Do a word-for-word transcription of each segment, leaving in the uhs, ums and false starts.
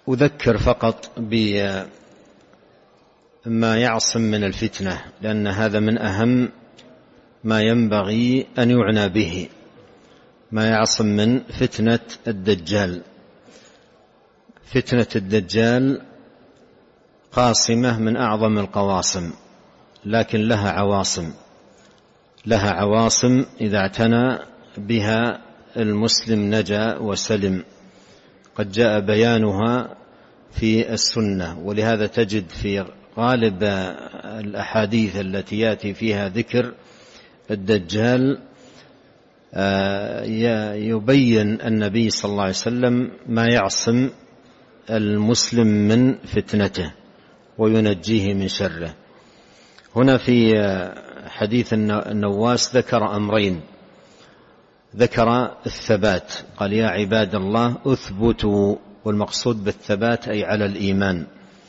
أذكر فقط بما يعصم من الفتنة، لأن هذا من أهم ما ينبغي أن يعنى به، ما يعصم من فتنة الدجال. فتنة الدجال قاصمة من أعظم القواصم، لكن لها عواصم، لها عواصم إذا اعتنى بها المسلم نجا وسلم. قد جاء بيانها في السنة، ولهذا تجد في غالب الأحاديث التي يأتي فيها ذكر الدجال يبين النبي صلى الله عليه وسلم ما يعصم المسلم من فتنته وينجيه من شره. هنا في حديث النواس ذكر أمرين، ذكر الثبات، قال يا عباد الله أثبتوا، والمقصود بالثبات أي على الإيمان،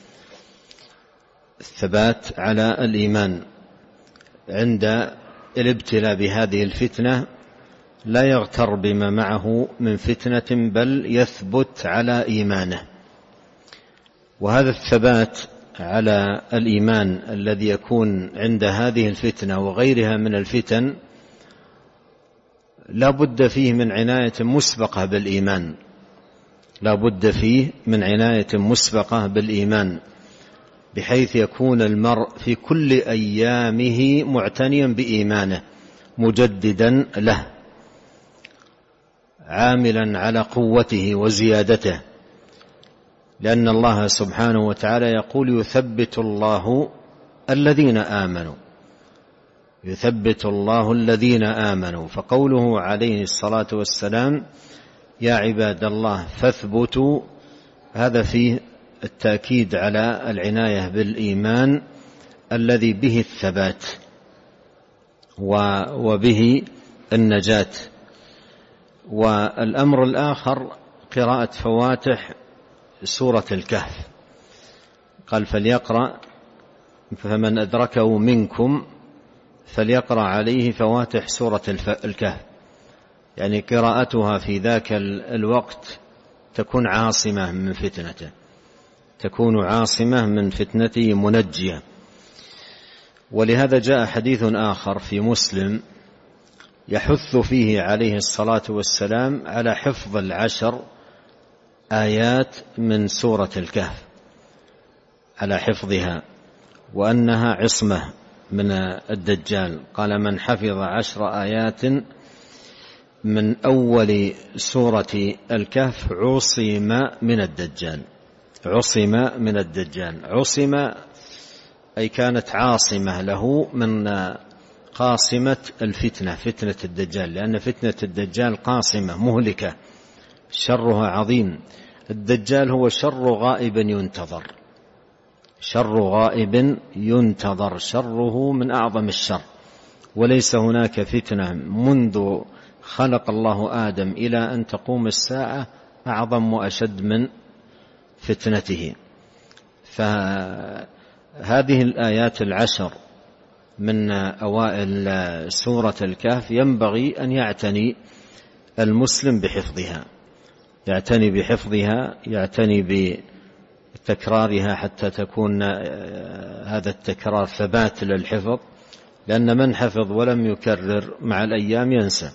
الثبات على الإيمان عند الابتلاء بهذه الفتنة، لا يغتر بما معه من فتنة بل يثبت على إيمانه. وهذا الثبات على الإيمان الذي يكون عند هذه الفتنة وغيرها من الفتن لا بد فيه من عناية مسبقة بالإيمان، لا بد فيه من عناية مسبقة بالإيمان، بحيث يكون المرء في كل أيامه معتنيا بإيمانه مجددا له، عاملا على قوته وزيادته، لأن الله سبحانه وتعالى يقول يثبت الله الذين آمنوا، يثبت الله الذين آمنوا. فقوله عليه الصلاة والسلام يا عباد الله فاثبتوا، هذا فيه التأكيد على العناية بالإيمان الذي به الثبات وبه النجاة. والأمر الآخر قراءة فواتح سورة الكهف، قال فليقرأ، فمن أدركه منكم فليقرأ عليه فواتح سورة الكهف، يعني قراءتها في ذاك الوقت تكون عاصمة من فتنته، تكون عاصمة من فتنته منجية. ولهذا جاء حديث آخر في مسلم يحث فيه عليه الصلاة والسلام على حفظ العشر آيات من سورة الكهف، على حفظها، وأنها عصمة من الدجال. قال من حفظ عشر آيات من أول سورة الكهف عصم من الدجال، عصم من الدجال، عصم أي كانت عاصمة له من قاصمة الفتنة، فتنة الدجال، لأن فتنة الدجال قاصمة مهلكة، شرها عظيم. الدجال هو شر غائب ينتظر، شر غائب ينتظر، شره من أعظم الشر، وليس هناك فتنة منذ خلق الله آدم إلى أن تقوم الساعة أعظم وأشد من فتنته. فهذه الآيات العشر من أوائل سورة الكهف ينبغي أن يعتني المسلم بحفظها، يعتني بحفظها، يعتني بتكرارها حتى تكون هذا التكرار ثبات للحفظ، لأن من حفظ ولم يكرر مع الأيام ينسى.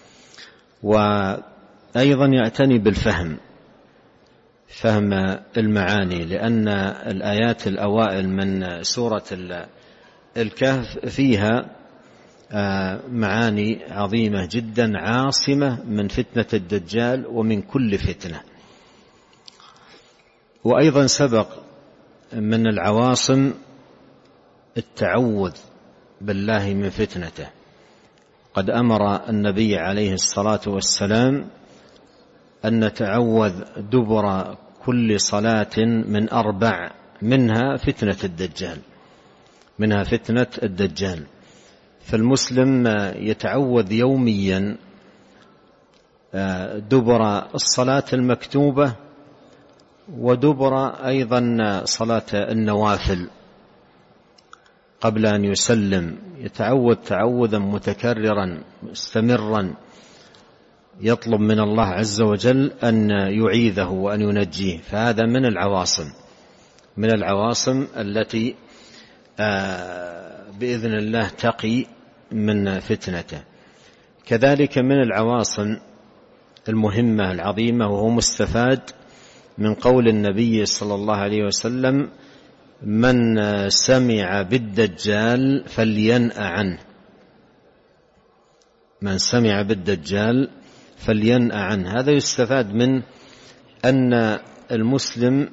وأيضا يعتني بالفهم، فهم المعاني، لأن الآيات الأوائل من سورة الكهف فيها معاني عظيمة جدا عاصمة من فتنة الدجال ومن كل فتنة. وأيضا سبق من العواصم التعوذ بالله من فتنته، قد أمر النبي عليه الصلاة والسلام أن نتعوذ دبر كل صلاة من أربع، منها فتنة الدجال، منها فتنة الدجال. فالمسلم يتعوذ يوميا دبر الصلاة المكتوبة ودبر أيضا صلاة النوافل قبل أن يسلم، يتعوذ تعوذا متكررا مستمرا يطلب من الله عز وجل أن يعيذه وأن ينجيه، فهذا من العواصم من العواصم التي بإذن الله تقي من فتنته. كذلك من العواصم المهمة العظيمة، وهو مستفاد من قول النبي صلى الله عليه وسلم: من سمع بالدجال فلينأ عنه. من سمع بالدجال فلينأ عنه. هذا يستفاد من أن المسلم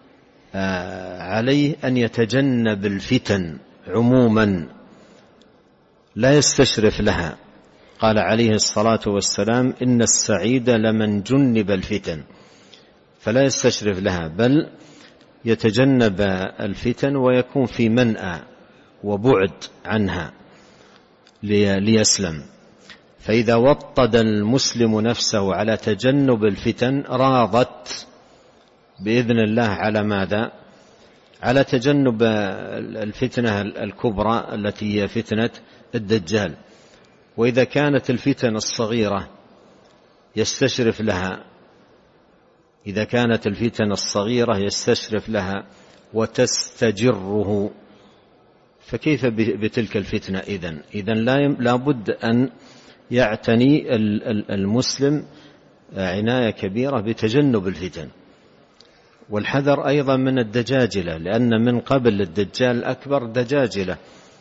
عليه أن يتجنب الفتن عموما، لا يستشرف لها. قال عليه الصلاة والسلام: إن السعيد لمن جنب الفتن، فلا يستشرف لها بل يتجنب الفتن ويكون في منأى وبعد عنها ليسلم. فإذا وطد المسلم نفسه على تجنب الفتن راضت بإذن الله على ماذا؟ على تجنب الفتنة الكبرى التي هي فتنة الدجال. وإذا كانت الفتن الصغيرة يستشرف لها إذا كانت الفتن الصغيرة يستشرف لها وتستجره، فكيف بتلك الفتنة؟ إذن إذن لا بد أن يعتني المسلم عناية كبيرة بتجنب الفتن، والحذر أيضا من الدجاجلة، لأن من قبل الدجال الأكبر دجاجلة.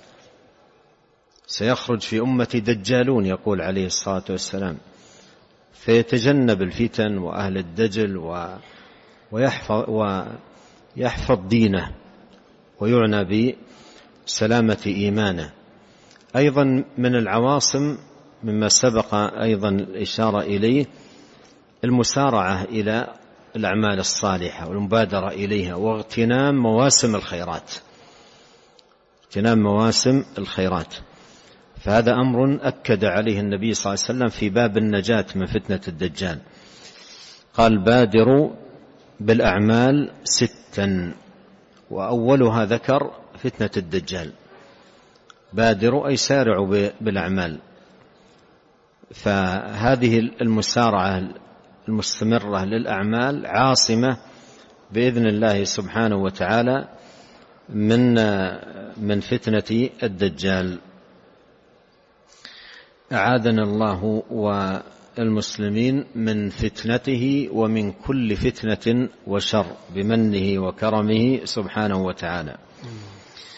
سيخرج في أمتي دجالون يقول عليه الصلاة والسلام، فيتجنب الفتن وأهل الدجل ويحفظ, ويحفظ دينه ويعنى بسلامة إيمانه. أيضا من العواصم مما سبق أيضا الإشارة إليه المسارعة إلى الأعمال الصالحة والمبادرة إليها، واغتنام مواسم الخيرات اغتنام مواسم الخيرات فهذا أمر أكد عليه النبي صلى الله عليه وسلم في باب النجاة من فتنة الدجال. قال: بادروا بالأعمال ستا، وأولها ذكر فتنة الدجال. بادروا أي سارعوا بالأعمال. فهذه المسارعة المستمرة للأعمال عاصمة بإذن الله سبحانه وتعالى من من فتنة الدجال. أعاذنا الله والمسلمين من فتنته ومن كل فتنة وشر بمنه وكرمه سبحانه وتعالى.